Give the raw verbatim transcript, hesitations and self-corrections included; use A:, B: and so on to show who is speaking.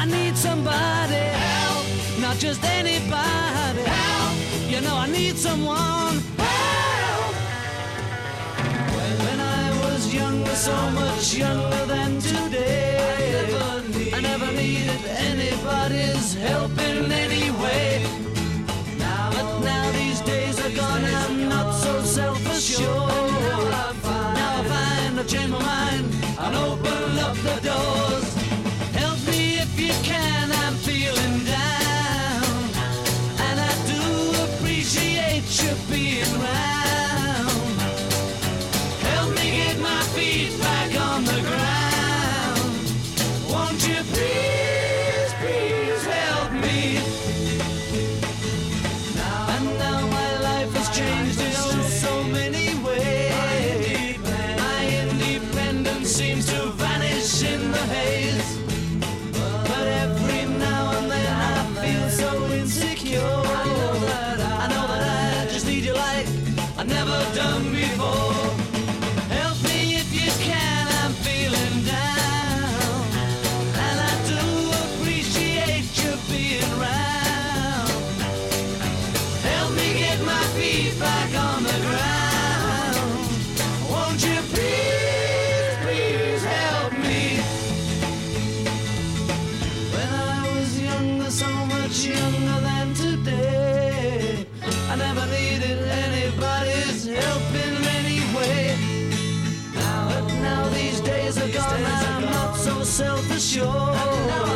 A: I need somebody help, not just anybody help. You know I need someone help. When I was younger, so much younger than today, I never, need, I never needed anybody's help in any way. Now, but now these days are gone, I'm not so self-assured. Now I find, now I find I've changed my mind and open up the doors. Help me if you can, I'm feeling down, and I do appreciate you being round. Help me get my feet back on the ground. Won't you please, please help me? Now, and now my life has changed in oh so many ways. My independence seems to vanish in the haze. But every now and then I feel so insecure. I know that I, I know that I just need you like I've never done before. Help me if you can, I'm feeling down, and I do appreciate you being round. Help me get my feet back on the ground. Won't you please, please help me? When I was younger, so much younger than today, I never needed anybody's help in any way. Now, but now these days are gone, I'm not so self-assured.